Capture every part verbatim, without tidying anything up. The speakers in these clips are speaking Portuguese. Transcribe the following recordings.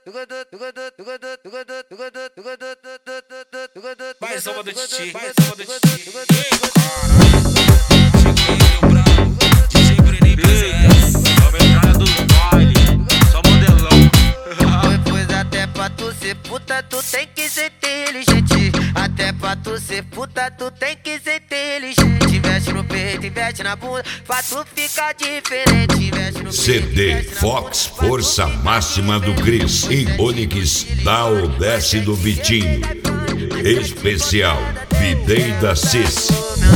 Mais uma do Titi, mais uma do Titi. Cheguei o brabo, D J Bruninho presente. Vamos entrar do baile, só modelão. Pois até pra tu ser puta, tu tem que ser inteligente. Até pra tu ser puta, tu tem que ser inteligente. Investe no peito, investe na bunda, pra tu ficar diferente. Investe no C D peito, Fox Força Máxima do Cris e Onix dá o desce do Vitinho. Especial Videi da Cis.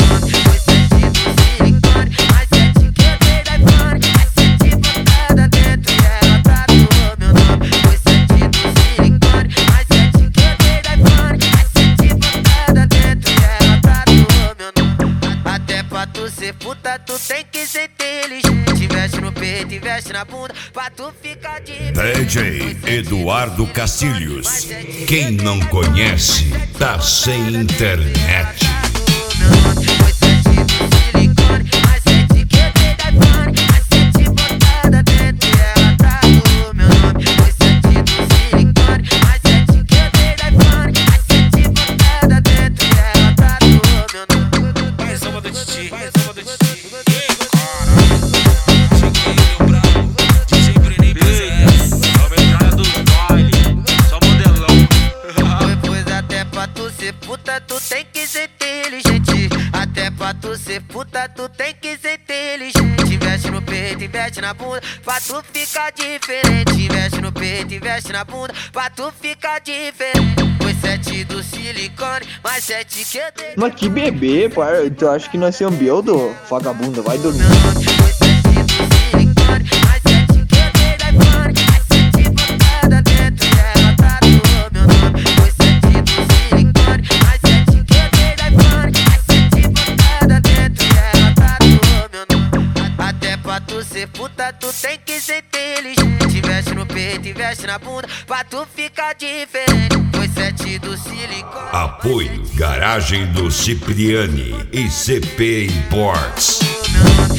Puta, tu tem que ser inteligente. Investe no peito, investe na bunda, pra tu ficar de D J Eduardo Castilhos. Quem não conhece, tá sem internet. Puta, tu tem que ser inteligente. Até pra tu ser puta, tu tem que ser inteligente. Investe no peito, investe na bunda, pra tu ficar diferente. Investe no peito, investe na bunda, pra tu ficar diferente. Foi sete do silicone, mais sete que eu dei. Mas que bebê, pai. Tu acha que nós somos beldo? Vagabundo, vai dormir. Puta, tu tem que ser inteligente. Investe no peito, investe na bunda, pra tu ficar diferente. Foi sete do silicone. Apoio Garagem do Cipriani e C P Imports.